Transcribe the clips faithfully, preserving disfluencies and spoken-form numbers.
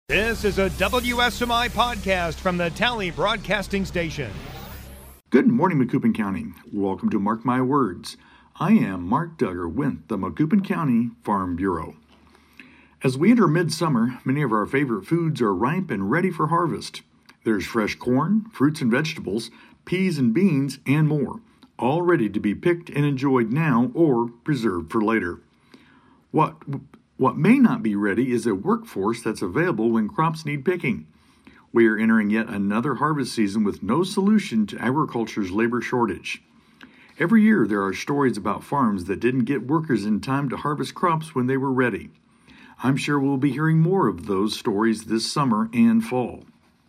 This is a W S M I podcast from the Tally Broadcasting Station. Good morning, Macoupin County. Welcome to Mark My Words. I am Mark Duggar with the Macoupin County Farm Bureau. As we enter midsummer, many of our favorite foods are ripe and ready for harvest. There's fresh corn, fruits and vegetables, peas and beans, and more, all ready to be picked and enjoyed now or preserved for later. What What may not be ready is a workforce that's available when crops need picking. We are entering yet another harvest season with no solution to agriculture's labor shortage. Every year there are stories about farms that didn't get workers in time to harvest crops when they were ready. I'm sure we'll be hearing more of those stories this summer and fall.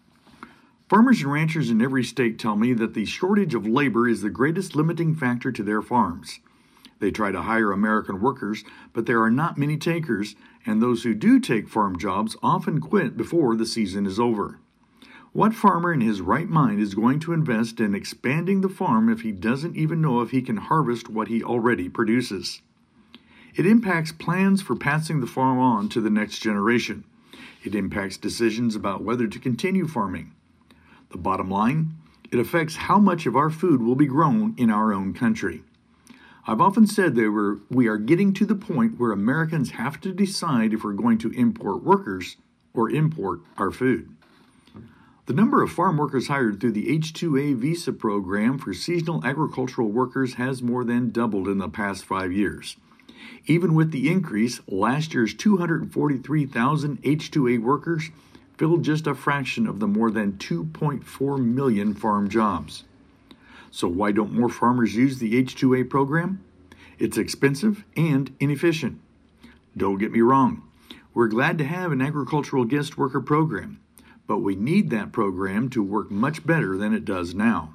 Farmers and ranchers in every state tell me that the shortage of labor is the greatest limiting factor to their farms. They try to hire American workers, but there are not many takers, and those who do take farm jobs often quit before the season is over. What farmer in his right mind is going to invest in expanding the farm if he doesn't even know if he can harvest what he already produces? It impacts plans for passing the farm on to the next generation. It impacts decisions about whether to continue farming. The bottom line, it affects how much of our food will be grown in our own country. I've often said that we're, we are getting to the point where Americans have to decide if we're going to import workers or import our food. The number of farm workers hired through the H two A visa program for seasonal agricultural workers has more than doubled in the past five years. Even with the increase, last year's two hundred forty-three thousand H two A workers filled just a fraction of the more than two point four million farm jobs. So why don't more farmers use the H two A program? It's expensive and inefficient. Don't get me wrong. We're glad to have an agricultural guest worker program, but we need that program to work much better than it does now.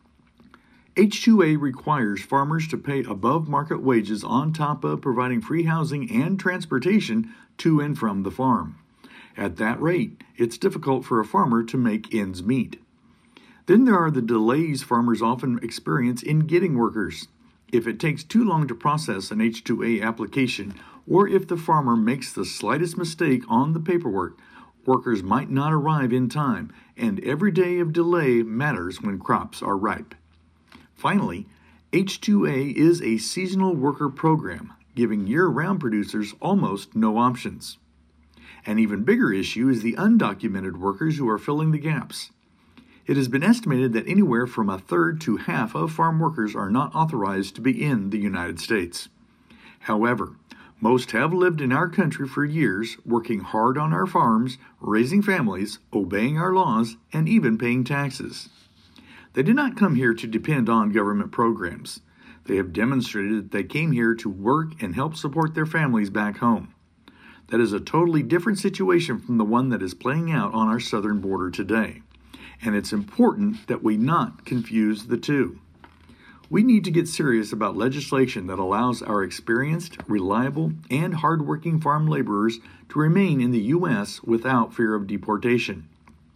H two A requires farmers to pay above market wages on top of providing free housing and transportation to and from the farm. At that rate, it's difficult for a farmer to make ends meet. Then there are the delays farmers often experience in getting workers. If it takes too long to process an H two A application, or if the farmer makes the slightest mistake on the paperwork, workers might not arrive in time, and every day of delay matters when crops are ripe. Finally, H two A is a seasonal worker program, giving year-round producers almost no options. An even bigger issue is the undocumented workers who are filling the gaps. It has been estimated that anywhere from a third to half of farm workers are not authorized to be in the United States. However, most have lived in our country for years, working hard on our farms, raising families, obeying our laws, and even paying taxes. They did not come here to depend on government programs. They have demonstrated that they came here to work and help support their families back home. That is a totally different situation from the one that is playing out on our southern border today. And it's important that we not confuse the two. We need to get serious about legislation that allows our experienced, reliable, and hardworking farm laborers to remain in the U S without fear of deportation.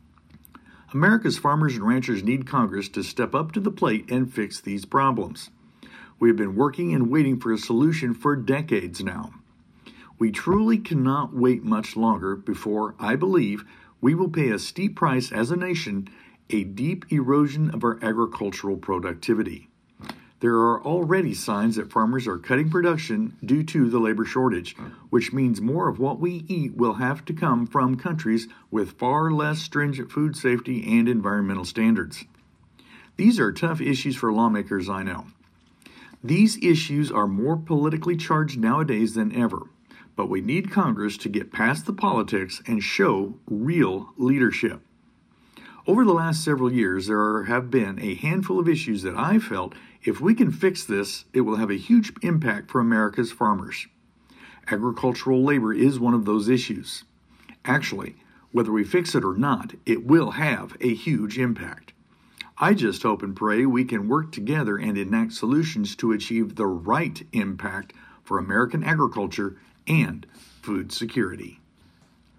America's farmers and ranchers need Congress to step up to the plate and fix these problems. We have been working and waiting for a solution for decades now. We truly cannot wait much longer before, I believe, we will pay a steep price as a nation, a deep erosion of our agricultural productivity. There are already signs that farmers are cutting production due to the labor shortage, which means more of what we eat will have to come from countries with far less stringent food safety and environmental standards. These are tough issues for lawmakers, I know. These issues are more politically charged nowadays than ever. But we need Congress to get past the politics and show real leadership. Over the last several years, there have been a handful of issues that I felt if we can fix this, it will have a huge impact for America's farmers. Agricultural labor is one of those issues. Actually, whether we fix it or not, it will have a huge impact. I just hope and pray we can work together and enact solutions to achieve the right impact for American agriculture and food security.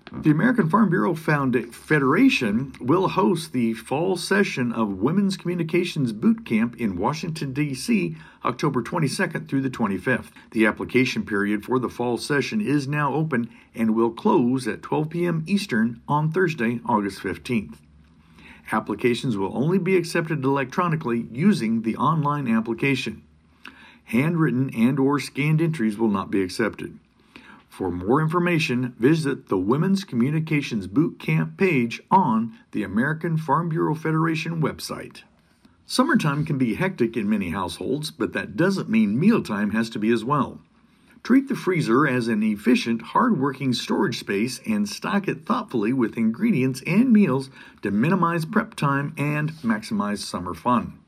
The American Farm Bureau Found- Federation will host the fall session of Women's Communications Boot Camp in Washington, D C, October twenty-second through the twenty-fifth. The application period for the fall session is now open and will close at twelve p.m. Eastern on Thursday, August fifteenth. Applications will only be accepted electronically using the online application. Handwritten and or scanned entries will not be accepted. For more information, visit the Women's Communications Boot Camp page on the American Farm Bureau Federation website. Summertime can be hectic in many households, but that doesn't mean mealtime has to be as well. Treat the freezer as an efficient, hard-working storage space and stock it thoughtfully with ingredients and meals to minimize prep time and maximize summer fun.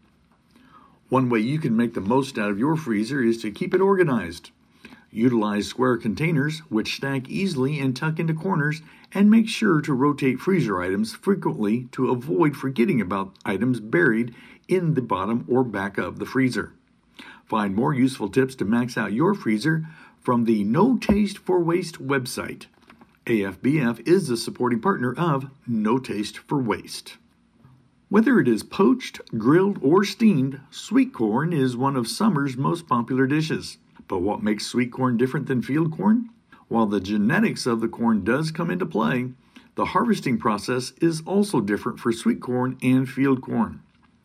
One way you can make the most out of your freezer is to keep it organized. Utilize square containers, which stack easily and tuck into corners, and make sure to rotate freezer items frequently to avoid forgetting about items buried in the bottom or back of the freezer. Find more useful tips to max out your freezer from the No Taste for Waste website. A F B F is the supporting partner of No Taste for Waste. Whether it is poached, grilled, or steamed, sweet corn is one of summer's most popular dishes. But what makes sweet corn different than field corn? While the genetics of the corn does come into play, the harvesting process is also different for sweet corn and field corn.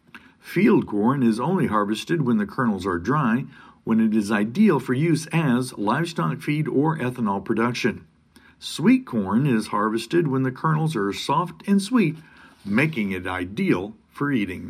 Field corn is only harvested when the kernels are dry, when it is ideal for use as livestock feed or ethanol production. Sweet corn is harvested when the kernels are soft and sweet, making it ideal for eating.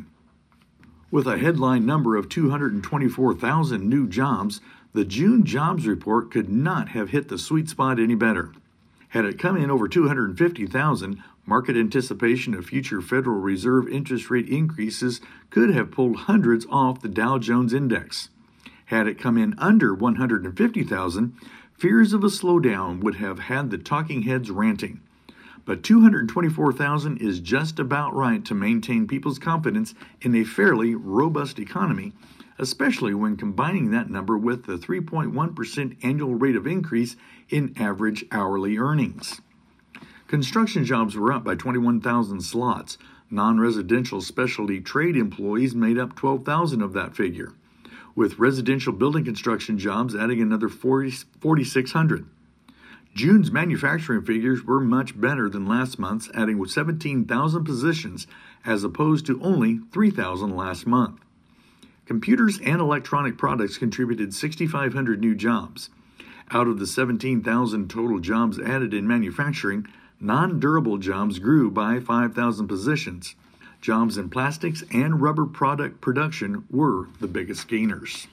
With a headline number of two hundred twenty-four thousand new jobs, the June jobs report could not have hit the sweet spot any better. Had it come in over two hundred fifty thousand, market anticipation of future Federal Reserve interest rate increases could have pulled hundreds off the Dow Jones Index. Had it come in under one hundred fifty thousand, fears of a slowdown would have had the talking heads ranting. But two hundred twenty-four thousand is just about right to maintain people's confidence in a fairly robust economy, especially when combining that number with the three point one percent annual rate of increase in average hourly earnings. Construction jobs were up by twenty-one thousand slots. Non-residential specialty trade employees made up twelve thousand of that figure, with residential building construction jobs adding another forty-six hundred. June's manufacturing figures were much better than last month's, adding seventeen thousand positions as opposed to only three thousand last month. Computers and electronic products contributed six thousand five hundred new jobs. Out of the seventeen thousand total jobs added in manufacturing, non-durable jobs grew by five thousand positions. Jobs in plastics and rubber product production were the biggest gainers.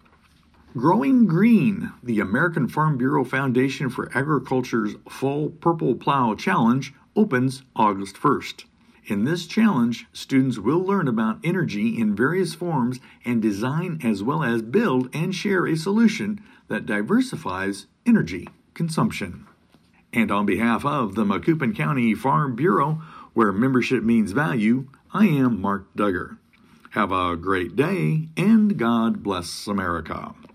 Growing Green, the American Farm Bureau Foundation for Agriculture's Fall Purple Plow Challenge, opens August first. In this challenge, students will learn about energy in various forms and design as well as build and share a solution that diversifies energy consumption. And on behalf of the Macoupin County Farm Bureau, where membership means value, I am Mark Duggar. Have a great day, and God bless America.